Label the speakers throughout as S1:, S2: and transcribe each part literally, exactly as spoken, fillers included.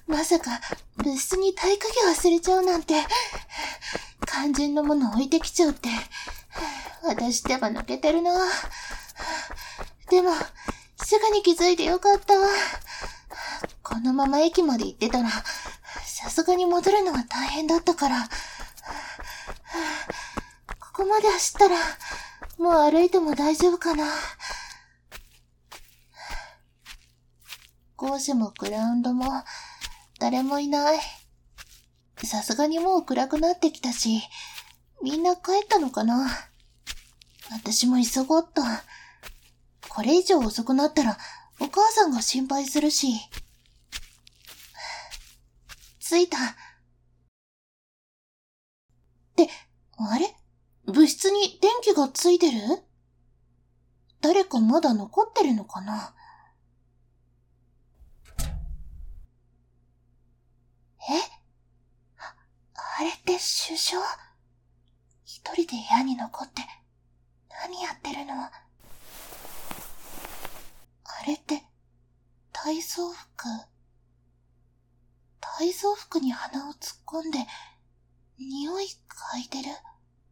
S1: まさか部室に体育着忘れちゃうなんて。肝心のもの置いてきちゃうって。私手が抜けてるな。でも、すぐに気づいてよかった。このまま駅まで行ってたら、さすがに戻るのは大変だったから。ここまで走ったら、もう歩いても大丈夫かな。校舎もグラウンドも、誰もいない。さすがにもう暗くなってきたし、みんな帰ったのかな。私も急ごうっと。これ以上遅くなったら、お母さんが心配するし。着いた。って、あれ？部室に電気がついてる？誰かまだ残ってるのかな？え？あ、あれって首相？一人で部屋に残って何やってるの？あれって体操服？体操服に鼻を突っ込んで匂い嗅いでる？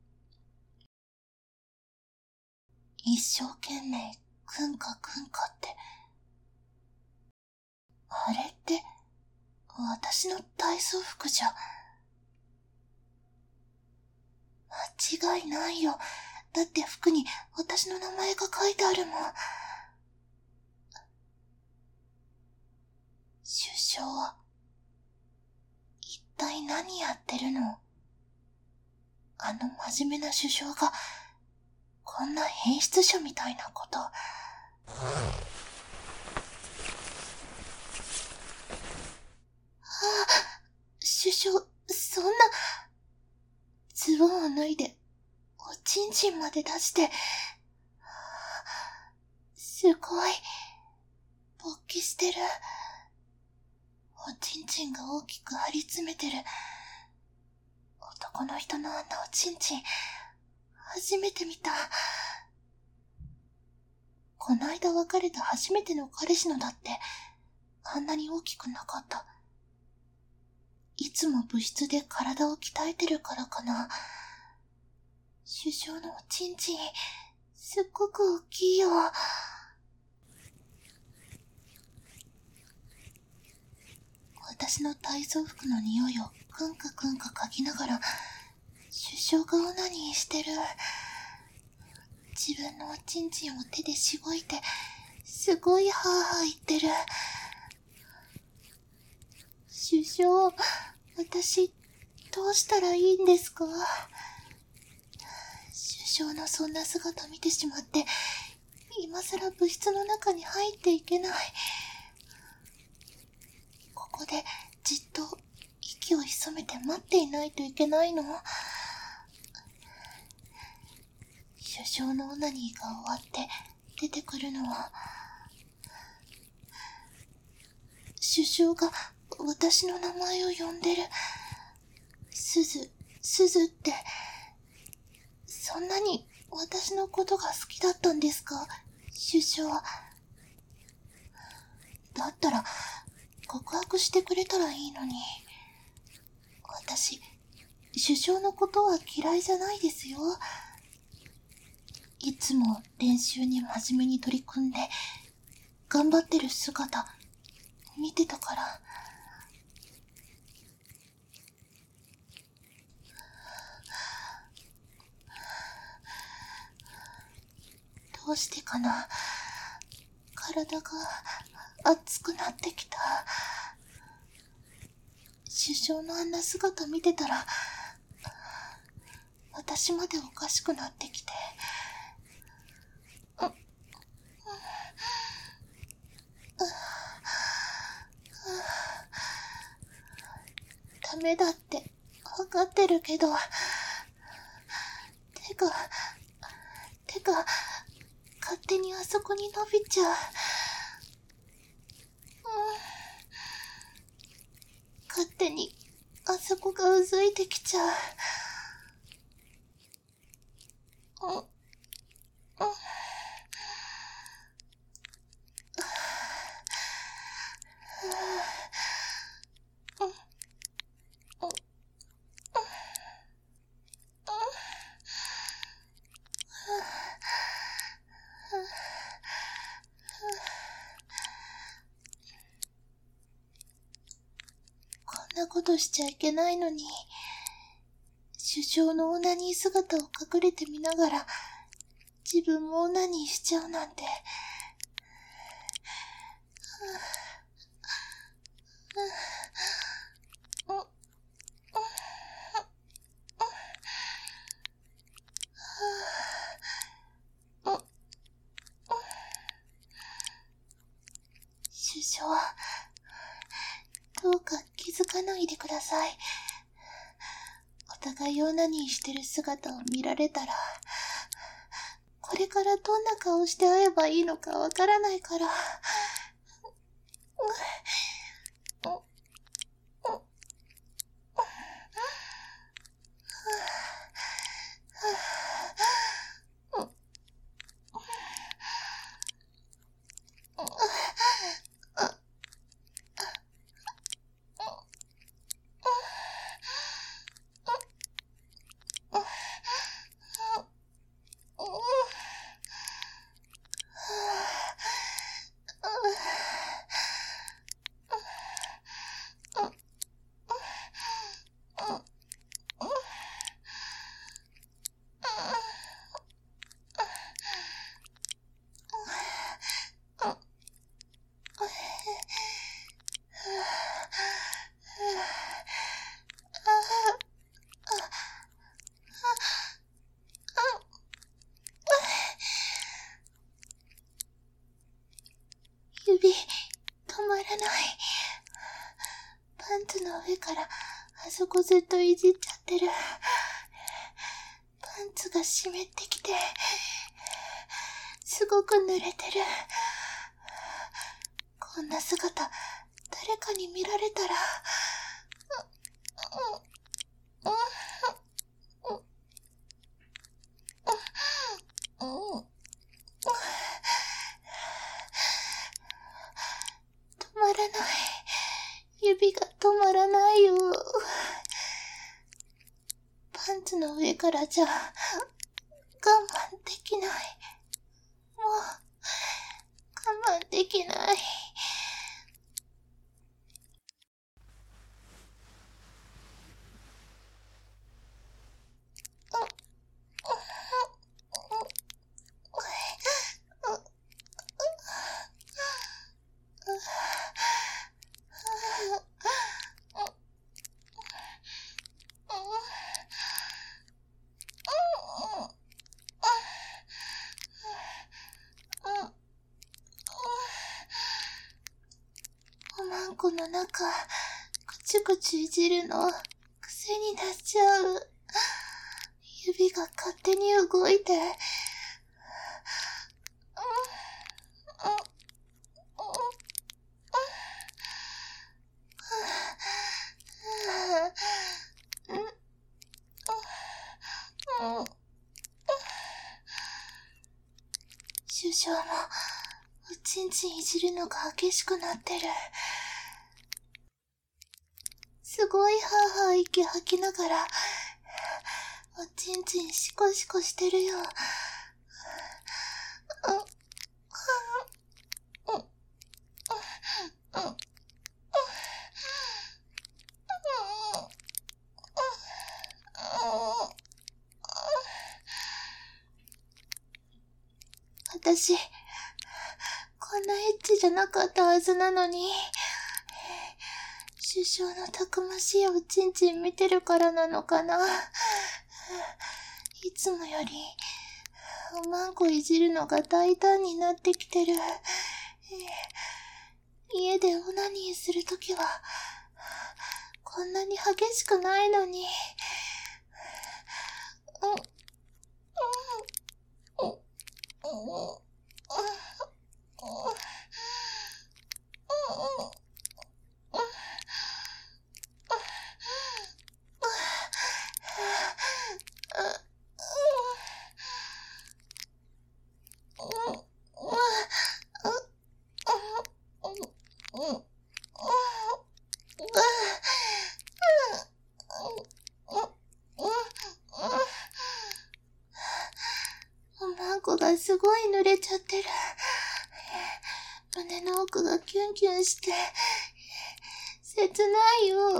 S1: 一生懸命くんかくんかって。あれって私の体操服じゃ。間違いないよ。だって服に私の名前が書いてあるもん。首相、一体何やってるの？あの真面目な首相が、こんな変質者みたいなこと。ああ、首相、そんな、ズボンを脱いで、おちんちんまで出して、すごい、勃起してる。おちんちんが大きく張り詰めてる。男の人のあんなおちんちん、初めて見た。こないだ別れた初めての彼氏のだって、あんなに大きくなかった。いつも部室で体を鍛えてるからかな。首相のおちんちん、すっごく大きいよ。私の体操服の匂いをくんかくんか嗅ぎながら、首相がオナニーしてる。自分のおちんちんを手でしごいて、すごいハーハー言ってる。首相、私、どうしたらいいんですか？首相のそんな姿見てしまって、今さら部室の中に入っていけない。ここでじっと息を潜めて待っていないといけないの？首相のオナニーが終わって出てくるのは、首相が私の名前を呼んでる。すず、すずって、そんなに私のことが好きだったんですか、首相。だったら告白してくれたらいいのに。私、首相のことは嫌いじゃないですよ。いつも練習に真面目に取り組んで、頑張ってる姿、見てたから。どうしてかな。体が熱くなってきた。首相のあんな姿見てたら、私までおかしくなってきて。ダメだって分かってるけど、手が、手が勝手にあそこに伸びちゃう。勝手にあそこがうずいてきちゃう。うんうんなことしちゃいけないのに、首相のオナニー姿を隠れてみながら、自分もオナニーしちゃうなんて。首相、どうか気づかないでください。お互いオナニーしてる姿を見られたら、これからどんな顔して会えばいいのかわからないから。指、止まらない。パンツの上からあそこずっといじっちゃってる。パンツが湿ってきて、すごく濡れてる。こんな姿、誰かに見られたら、止まらない。指が止まらないよ。パンツの上からじゃ我慢できない。もう我慢できない。おまんこの中、くちゅくちゅいじるの、癖になっちゃう。指が勝手に動いて。首相も、おちんちんいじるのが激しくなってる。すごいハーハー息吐きながら、おちんちんシコシコしてるよ。私、こんなエッチじゃなかったはずなのに、首相のたくましいおちんちん見てるからなのかな。いつもより、おまんこいじるのが大胆になってきてる。家でオナニーするときは、こんなに激しくないのに。おまんこがすごい濡れちゃってる。胸の奥がキュンキュンして、 切ないよ。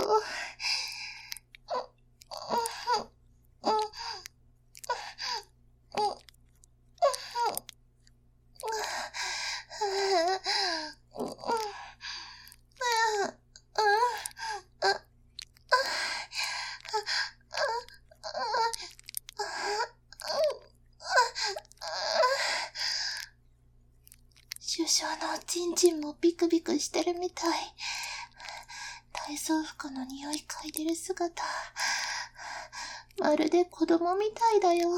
S1: 首相のおちんちんもビクビクしてるみたい。体操服の匂い嗅いでる姿、まるで子供みたいだよ。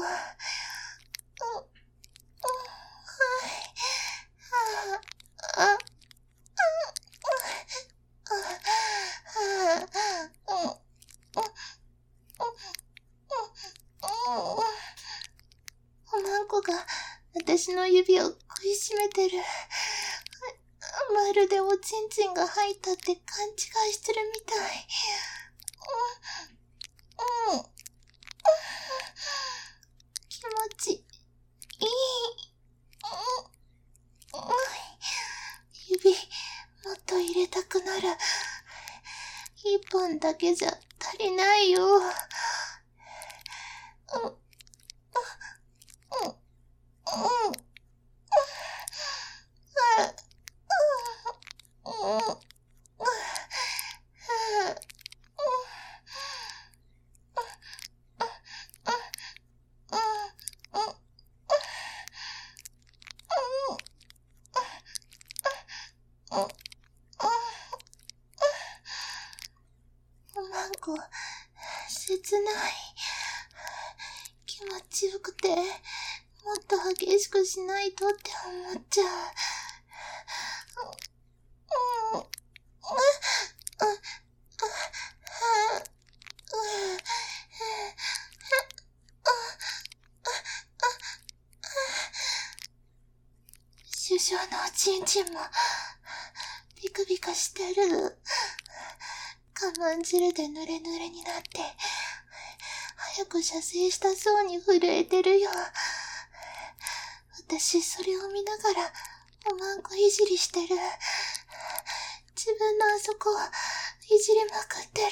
S1: おまんこが私の指を食いしめてる。まるでおちんちんが入ったって勘違いしてるみたい。うん、うん、気持ちいい。うん、指もっと入れたくなる。一本だけじゃ足りないよ。うん、うん、うん、うん。おまんこ、切ない。気持ちよくて、もっと激しくしないとって思っちゃう。うん、うん、首相のおちんちんもビクビクしてる。我慢汁で濡れ濡れになって早く射精したそうに震えてるよ。私それを見ながらおまんこいじりしてる。自分のあそこをいじりまくってる。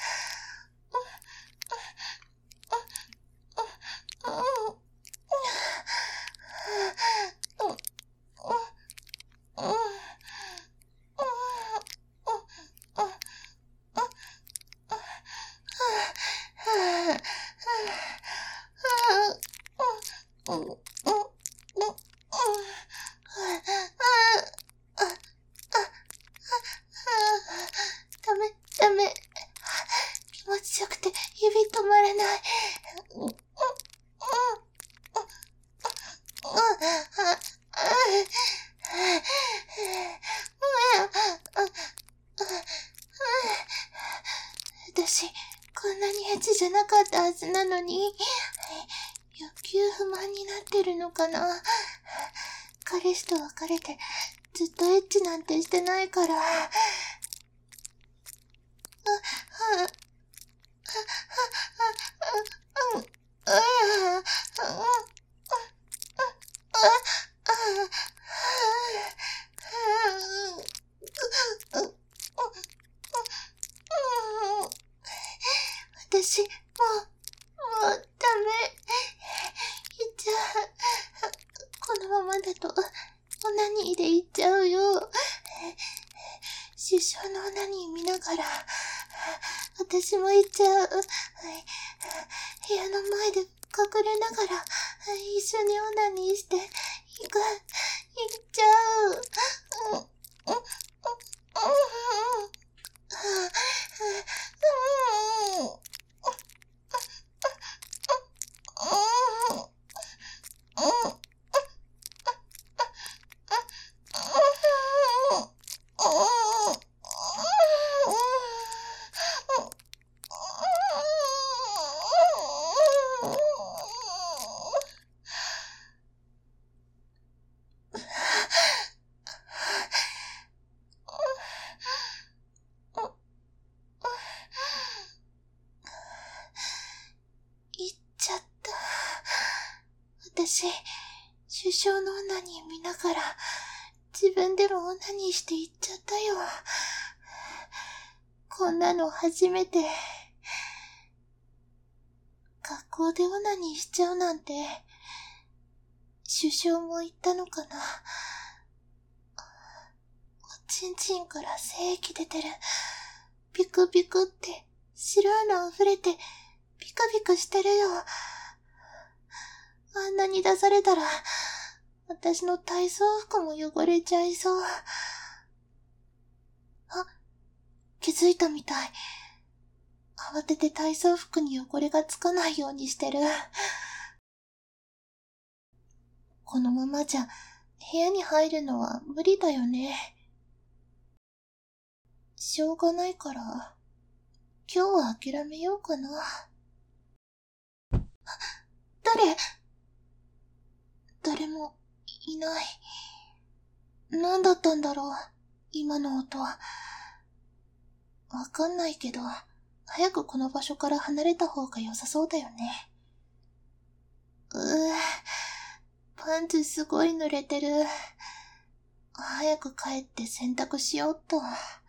S1: ダメ、ダメ。気持ちよくて指止まらない。私、こんなにエッチじゃなかったはずなのに、欲求不満になってるのかな。彼氏と別れてずっとエッチなんてしてないから。私、もう、もうダメ。いっちゃう。このままだと、オナニーでいっちゃうよ。首相のオナニー見ながら、私もいっちゃう。部屋の前で隠れながら、一緒にオナニーして、いく、いっちゃう。私、首相のオナニー見ながら、自分でもオナニーしていっちゃったよ。 こんなの初めて。学校でオナニーしちゃうなんて、首相も言ったのかな。おちんちんから精液出てる。ビクビクって白いの溢れてビクビクしてるよ。あんなに出されたら、私の体操服も汚れちゃいそう。あ、気づいたみたい。慌てて体操服に汚れがつかないようにしてる。このままじゃ部屋に入るのは無理だよね。しょうがないから、今日は諦めようかな。誰？誰もいない。何だったんだろう、今の音は。わかんないけど、早くこの場所から離れた方が良さそうだよね。うぅ、パンツすごい濡れてる。早く帰って洗濯しようっと。